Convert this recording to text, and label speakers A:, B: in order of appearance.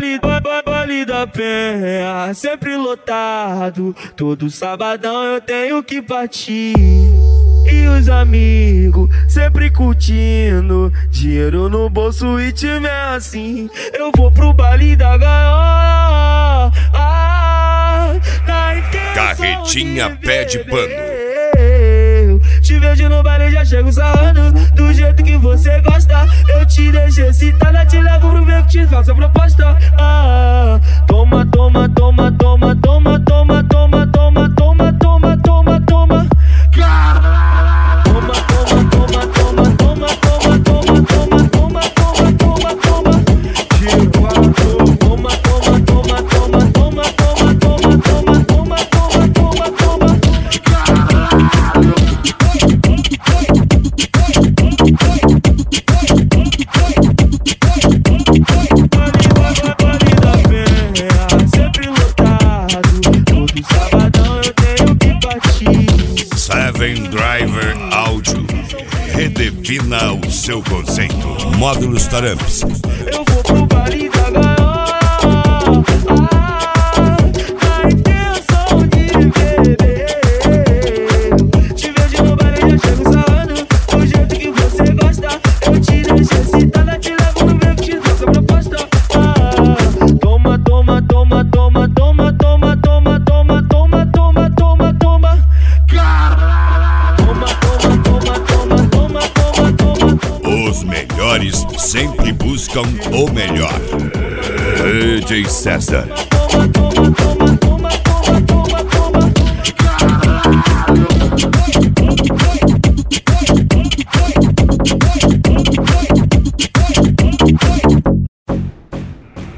A: Baile da Penha, sempre lotado. Todo sabadão eu tenho que partir. E os amigos sempre curtindo, dinheiro no bolso e time é assim. Eu vou pro baile da gaiola, na intenção
B: Carretinha
A: de
B: pé de pano.
A: te vejo no baile, já chego sarrando do jeito que você gosta. Eu te deixo excitada, te levo pro ver que te faço a proposta. Toma, toma, toma, toma, toma, toma, toma, toma, toma, toma, toma, toma.
B: Seven Driver Áudio. Redefina o seu conceito. Módulos Taramps.
A: Eu vou pro baile da gaiola, na intenção de beber. Te vejo no baile, já chego sarrando do jeito que você gosta. Eu te deixo excitada, te levo no meio que te faço a proposta. Toma, toma, toma, toma, toma, toma, toma, toma, toma, toma, toma, toma.
B: Os melhores sempre buscam o melhor. DJ César.
A: Toma, toma, toma, toma.